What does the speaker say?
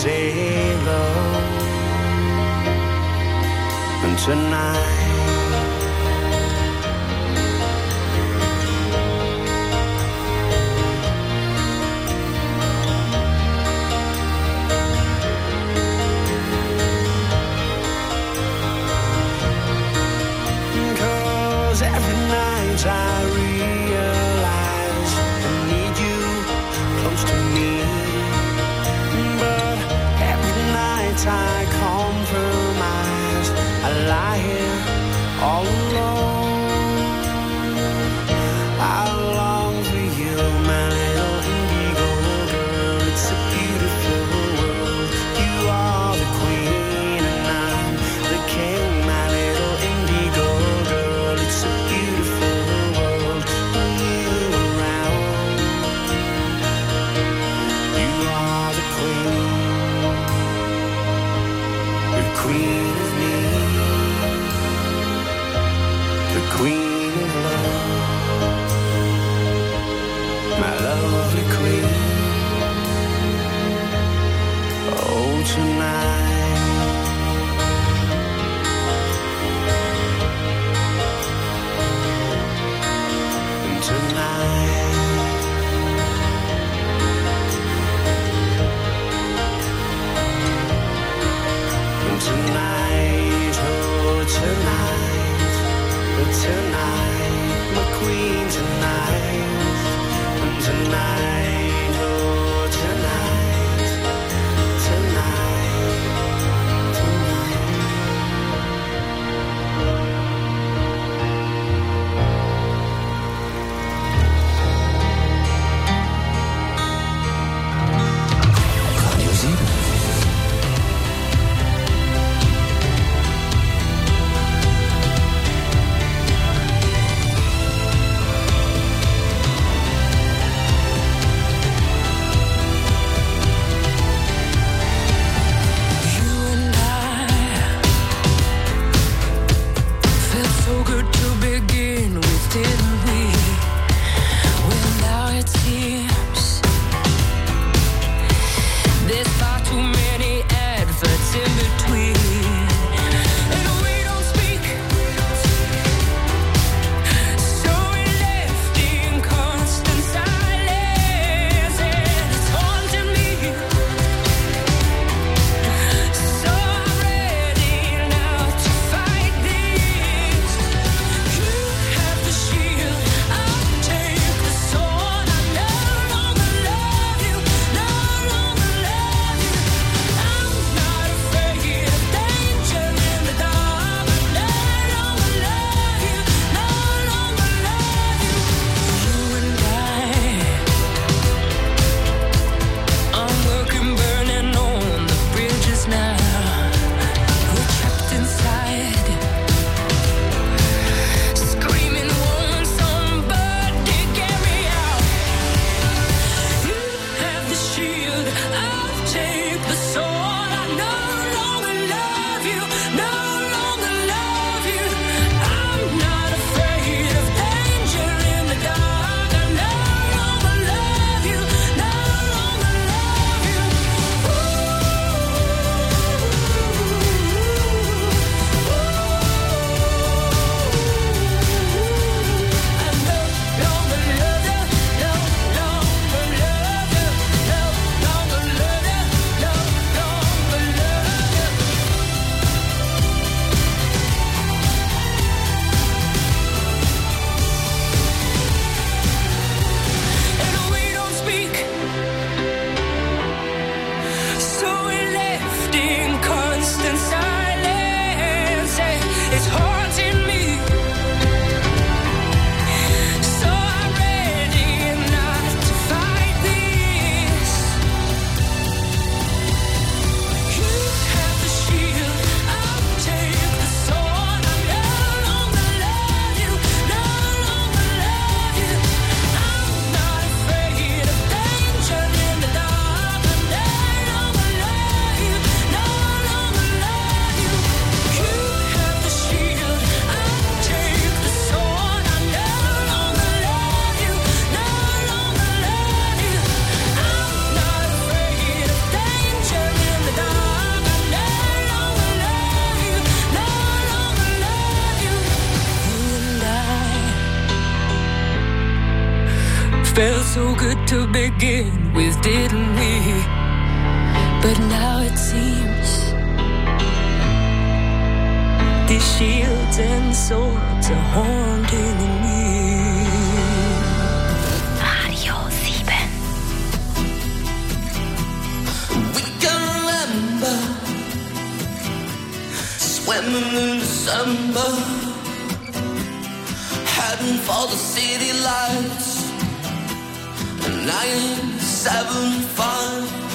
sailor, and tonight every night I realize I need you close to me, but every night I compromise. I lie here all alone. I long for you, my little indigo girl. It's a beautiful world. You are the queen and I'm the king, my little indigo girl. It's a beautiful world with you around. You are the queen of me, the queen of love, my lovely queen. Oh, tonight and tonight and tonight, oh tonight, oh tonight, my queen tonight, and tonight, oh tonight, tonight, tonight. Radio 7. No Felt so good to begin with, didn't we? But now it seems these shields and swords are haunting me. Radio 7. We can remember swimming in December, heading for the city lights. 975